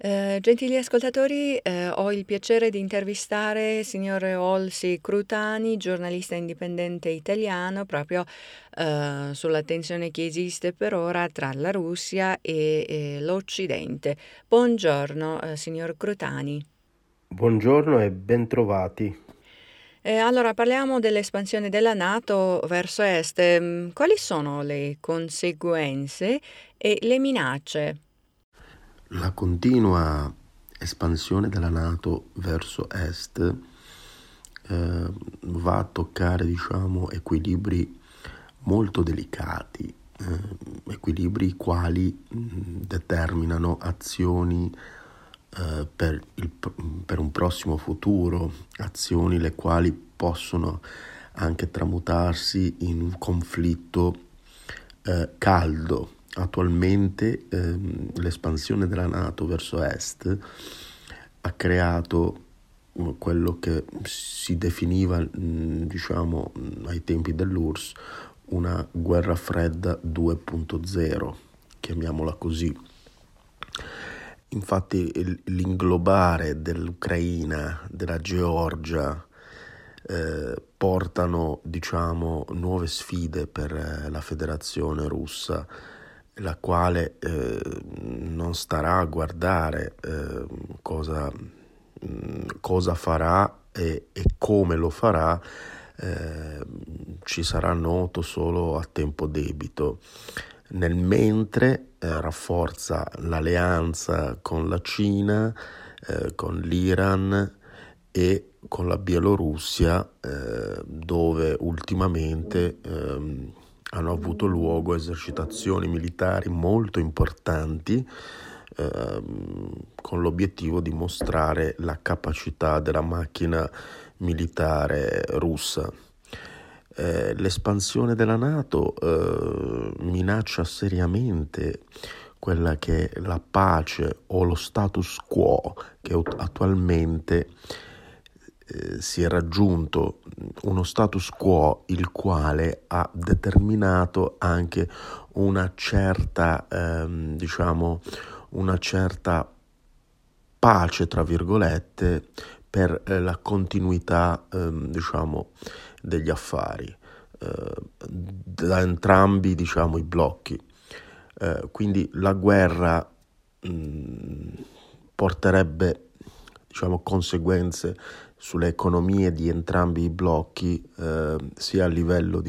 Gentili ascoltatori, ho il piacere di intervistare signor Olsi Crutani, giornalista indipendente italiano, proprio sulla tensione che esiste per ora tra la Russia e l'Occidente. Buongiorno, signor Crutani. Buongiorno e bentrovati. Allora, parliamo dell'espansione della NATO verso est. Quali sono le conseguenze e le minacce? La continua espansione della NATO verso est va a toccare, equilibri molto delicati, equilibri quali determinano azioni per un prossimo futuro, azioni le quali possono anche tramutarsi in un conflitto caldo. Attualmente l'espansione della NATO verso est ha creato quello che si definiva, ai tempi dell'URSS, una guerra fredda 2.0, chiamiamola così. Infatti l'inglobare dell'Ucraina, della Georgia, portano, nuove sfide per la Federazione Russa, la quale non starà a guardare cosa farà e come lo farà, ci sarà noto solo a tempo debito. Nel mentre rafforza l'alleanza con la Cina, con l'Iran e con la Bielorussia, dove ultimamente hanno avuto luogo esercitazioni militari molto importanti, con l'obiettivo di mostrare la capacità della macchina militare russa. L'espansione della NATO minaccia seriamente quella che è la pace o lo status quo che attualmente si è raggiunto, uno status quo il quale ha determinato anche una certa, una certa pace, tra virgolette, per la continuità, degli affari da entrambi, i blocchi. Quindi la guerra porterebbe, conseguenze sulle economie di entrambi i blocchi, sia a livello,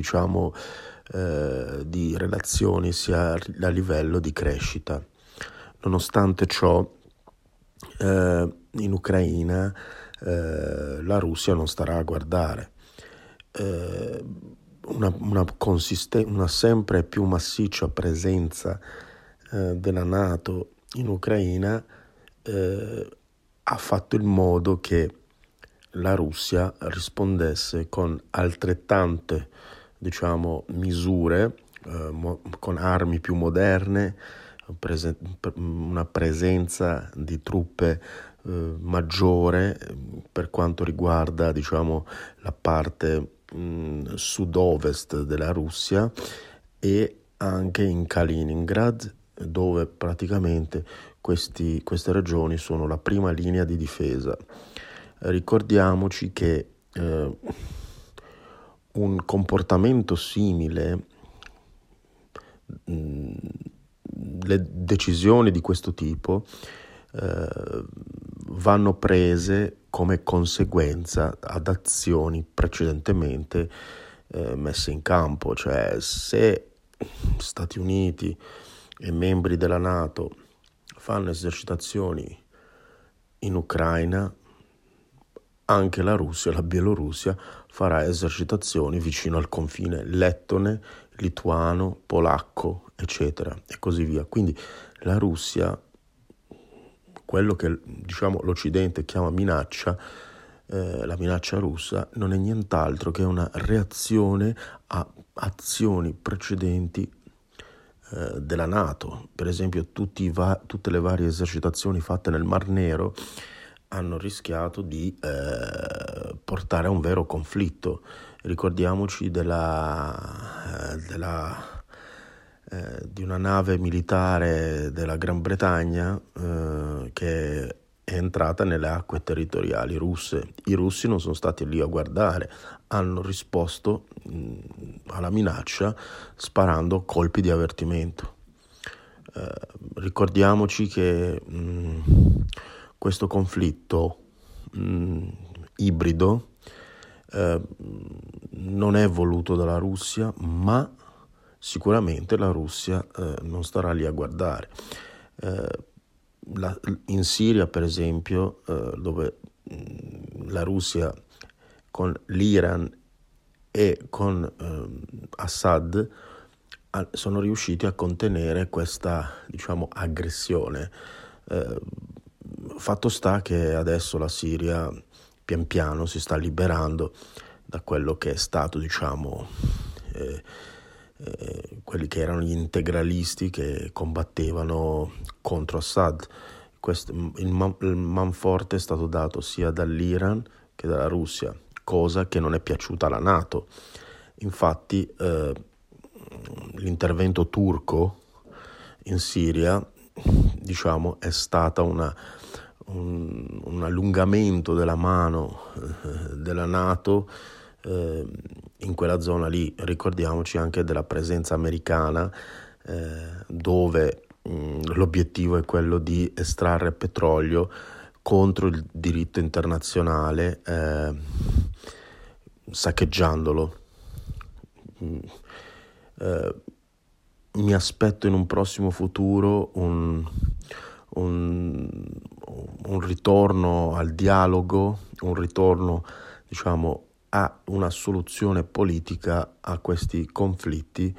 di relazioni, sia a livello di crescita. Nonostante ciò, in Ucraina la Russia non starà a guardare. Una sempre più massiccia presenza della NATO in Ucraina ha fatto in modo che la Russia rispondesse con altrettante, misure, con armi più moderne, una presenza di truppe maggiore per quanto riguarda, la parte sud-ovest della Russia e anche in Kaliningrad, dove praticamente queste regioni sono la prima linea di difesa. Ricordiamoci che un comportamento simile, le decisioni di questo tipo vanno prese come conseguenza ad azioni precedentemente messe in campo. Cioè, se Stati Uniti e membri della NATO fanno esercitazioni in Ucraina, anche la Russia, la Bielorussia farà esercitazioni vicino al confine lettone, lituano, polacco, eccetera, e così via. Quindi la Russia, quello che l'Occidente chiama minaccia, la minaccia russa, non è nient'altro che una reazione a azioni precedenti della NATO. Per esempio, tutte le varie esercitazioni fatte nel Mar Nero hanno rischiato di portare a un vero conflitto. Ricordiamoci di una nave militare della Gran Bretagna che è entrata nelle acque territoriali russe. I russi non sono stati lì a guardare, hanno risposto alla minaccia sparando colpi di avvertimento. Ricordiamoci che questo conflitto ibrido non è voluto dalla Russia, ma sicuramente la Russia non starà lì a guardare. In Siria, per esempio, dove la Russia con l'Iran e con Assad sono riusciti a contenere questa, diciamo, aggressione. Fatto sta che adesso la Siria pian piano si sta liberando da quello che è stato, diciamo, quelli che erano gli integralisti che combattevano contro Assad. Il manforte è stato dato sia dall'Iran che dalla Russia, cosa che non è piaciuta alla NATO. Infatti l'intervento turco in Siria, diciamo, è stata un allungamento della mano della NATO in quella zona lì. Ricordiamoci anche della presenza americana dove l'obiettivo è quello di estrarre petrolio contro il diritto internazionale, saccheggiandolo. Mi aspetto in un prossimo futuro un ritorno al dialogo, un ritorno, diciamo, a una soluzione politica a questi conflitti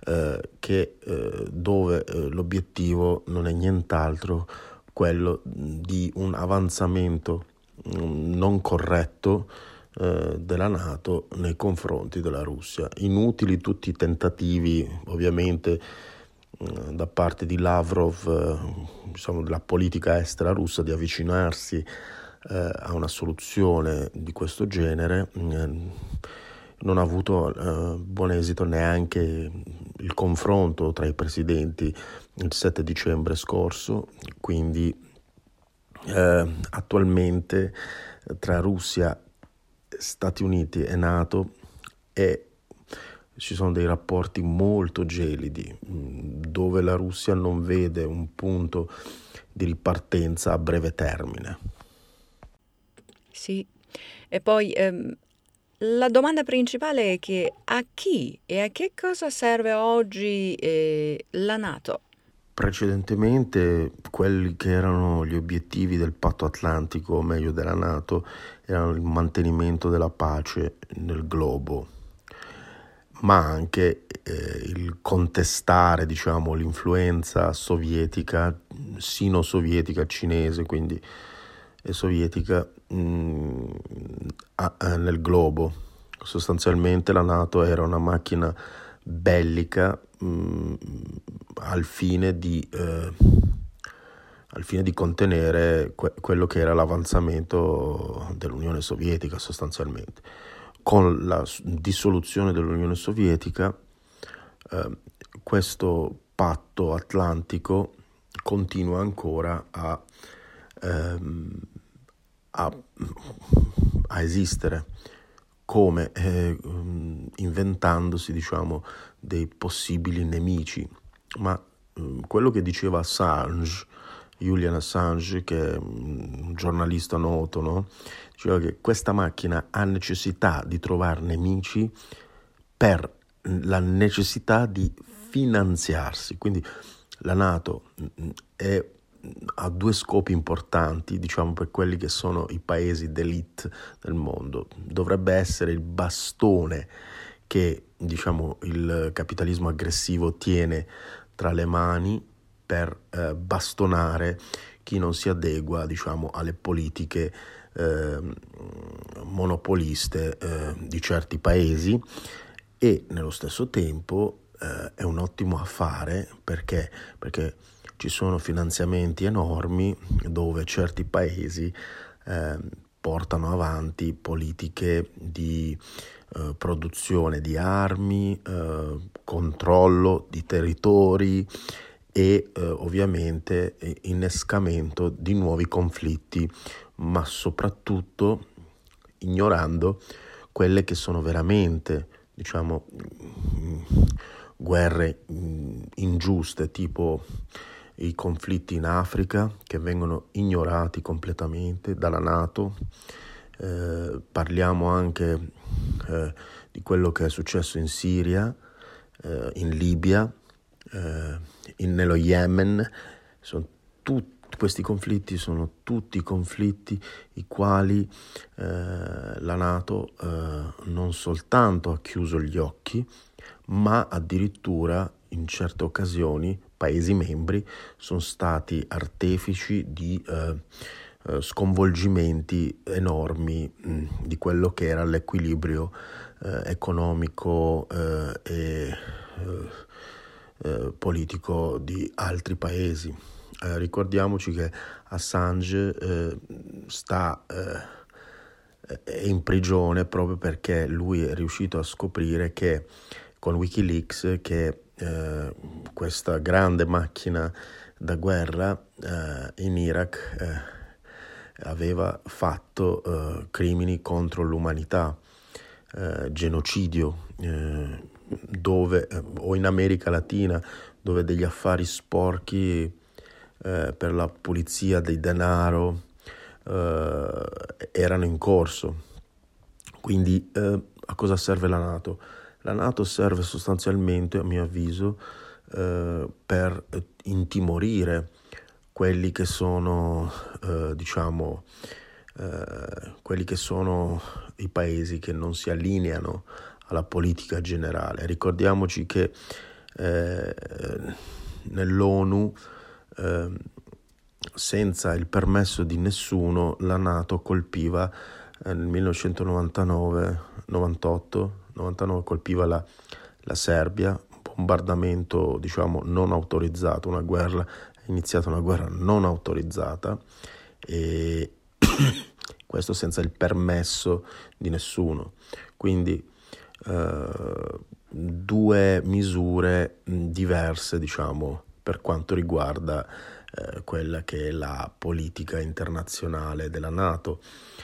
dove l'obiettivo non è nient'altro quello di un avanzamento non corretto della NATO nei confronti della Russia. Inutili tutti i tentativi, ovviamente, da parte di Lavrov, diciamo, della politica estera russa, di avvicinarsi a una soluzione di questo genere. Non ha avuto buon esito neanche il confronto tra i presidenti il 7 dicembre scorso, quindi attualmente tra Russia, Stati Uniti e NATO ci sono dei rapporti molto gelidi, dove la Russia non vede un punto di ripartenza a breve termine. Sì, e poi la domanda principale è che a chi e a che cosa serve oggi la NATO? Precedentemente quelli che erano gli obiettivi del patto atlantico, o meglio della NATO, erano il mantenimento della pace nel globo, ma anche il contestare, diciamo, l'influenza sovietica, sino-sovietica, cinese, quindi sovietica, nel globo. Sostanzialmente la NATO era una macchina bellica al fine di contenere quello che era l'avanzamento dell'Unione Sovietica, sostanzialmente. Con la dissoluzione dell'Unione Sovietica, questo patto atlantico continua ancora a esistere, come inventandosi, diciamo, dei possibili nemici. Ma quello che diceva Julian Assange, che è un giornalista noto, no? Diceva che questa macchina ha necessità di trovare nemici per la necessità di finanziarsi. Quindi la NATO ha due scopi importanti, diciamo, per quelli che sono i paesi d'élite del mondo. Dovrebbe essere il bastone che, diciamo, il capitalismo aggressivo tiene tra le mani per bastonare chi non si adegua, diciamo, alle politiche monopoliste di certi paesi, e nello stesso tempo è un ottimo affare perché ci sono finanziamenti enormi dove certi paesi portano avanti politiche di produzione di armi, controllo di territori e ovviamente innescamento di nuovi conflitti, ma soprattutto ignorando quelle che sono veramente, diciamo, guerre ingiuste, tipo i conflitti in Africa, che vengono ignorati completamente dalla NATO. Parliamo anche di quello che è successo in Siria, in Libia, nello Yemen. Questi conflitti sono tutti conflitti i quali la NATO non soltanto ha chiuso gli occhi, ma addirittura in certe occasioni Paesi membri sono stati artefici di sconvolgimenti enormi di quello che era l'equilibrio economico e politico di altri paesi. Ricordiamoci che Assange è in prigione proprio perché lui è riuscito a scoprire che con Wikileaks che questa grande macchina da guerra in Iraq aveva fatto crimini contro l'umanità, genocidio, dove o in America Latina, dove degli affari sporchi per la pulizia del denaro erano in corso. Quindi a cosa serve la NATO? La NATO serve sostanzialmente, a mio avviso, per intimorire quelli che sono, quelli che sono i paesi che non si allineano alla politica generale. Ricordiamoci che nell'ONU, senza il permesso di nessuno, la NATO colpiva nel 1998 colpiva la Serbia, un bombardamento non autorizzato, è iniziata una guerra non autorizzata, e questo senza il permesso di nessuno. Quindi due misure diverse, per quanto riguarda quella che è la politica internazionale della NATO.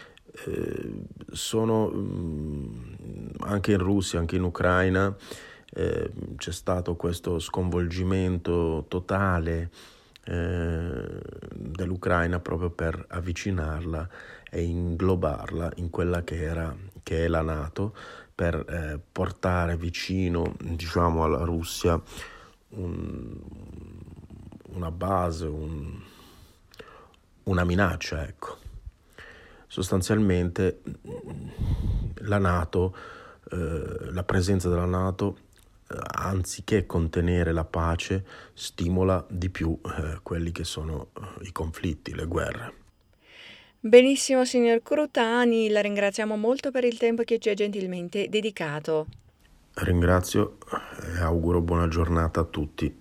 Sono anche in Russia, anche in Ucraina c'è stato questo sconvolgimento totale dell'Ucraina proprio per avvicinarla e inglobarla in quella che è la NATO, per portare vicino alla Russia una base, una minaccia, ecco. Sostanzialmente la NATO, la presenza della NATO, anziché contenere la pace, stimola di più quelli che sono i conflitti, le guerre. Benissimo, signor Crutani, la ringraziamo molto per il tempo che ci ha gentilmente dedicato. Ringrazio e auguro buona giornata a tutti.